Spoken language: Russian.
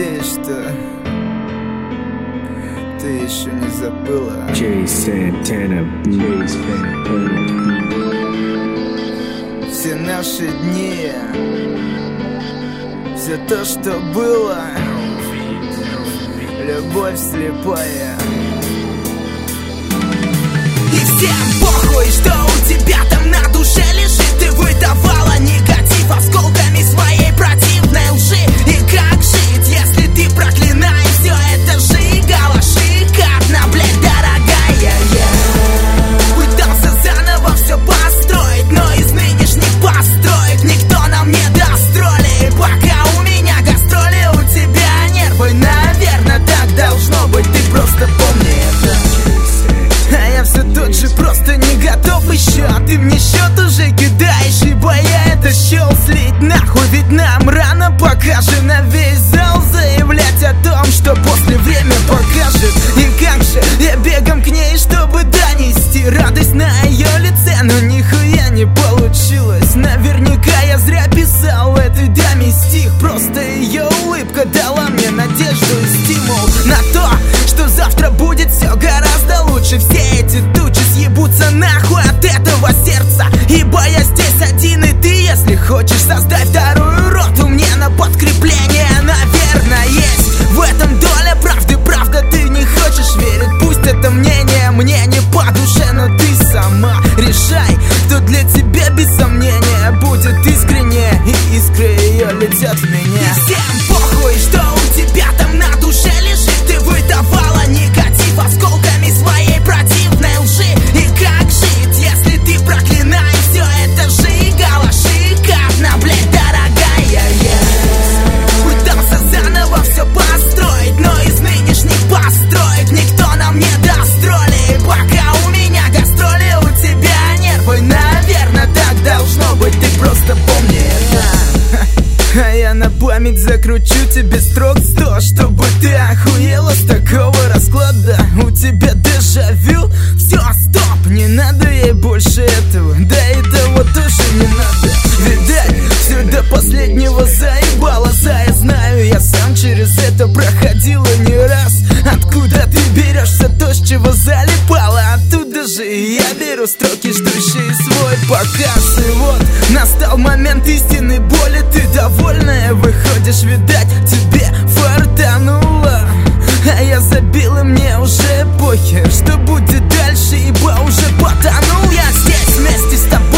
надеюсь, что ты еще не забыла. Jay Santana, Jay Santana. Все наши дни, все то, что было, любовь слепая. И всем похуй, что у тебя там на душе лежит. Ты выдавала негатив осколками своей противной лжи. И как жить, если ты проклинаешь все это сжигала? Шикарно, блядь, дорогая. Пытался заново все построить, но из нынешних построек никто нам не даст роли. И пока у меня гастроли, у тебя нервы. Наверное, так должно быть, ты просто помни это. А я все тот же, просто не готов еще. А ты мне счет уже кидаешь, ибо я это счел слить нахуй. Ведь нам рано, пока же на весь зал заявлять о том, что после время покажет. И как же я бегом к ней, чтобы донести радость на ее лице, но нихуя не получилось. Наверняка я зря писал этой даме стих. Просто ее улыбка дала мне надежду и стимул на то, что завтра будет все гораздо лучше. Все эти тучи съебутся нахуй от этого сердца, ибо я здесь один, и ты, если хочешь, создай вторую роту мне на подкрепление. Наверное, есть в этом доля правды. Правда, ты не хочешь верить, пусть это мнение мне не по душе, но ты сама решай, кто для тебя без сомнения будет искренне, и искры ее летят в меня. И всем похуй, что у тебя там на душе лежит. Ты выдавала негатив осколками своей противной лжи. И как жить, если ты проклинаешь все это сжигала? Шикарно, блядь, дорогая. Пытался заново все построить, но из нынешних построек никто нам не даст роли. И пока у меня гастроли, у тебя нервы. Наверное, так должно быть, ты просто помни это. А я на память закручу тебе строк 100, чтобы ты охуела с такого расклада. У тебя дежавю, все, стоп, не надо ей больше этого. Да и того тоже не надо. Видать, все до последнего заебало. Я знаю, я сам через это проходила не раз. Откуда ты берешься то, с чего залипала? Оттуда же и я беру строки, ждущие свой показ. И вот настал момент истинной боли. Ты довольная выходишь, видать, тебе фартануло. А я забил, и мне уже похер, что будет дальше, ибо уже потонул. Я здесь вместе с тобой.